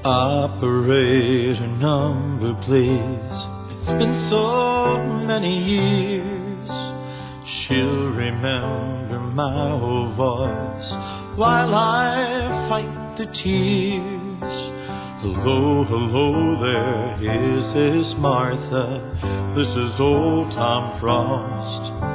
Operator number, please. It's been so many years. She'll remember my old voice while I fight the tears. Hello, hello there, is this Martha? This is old Tom Frost.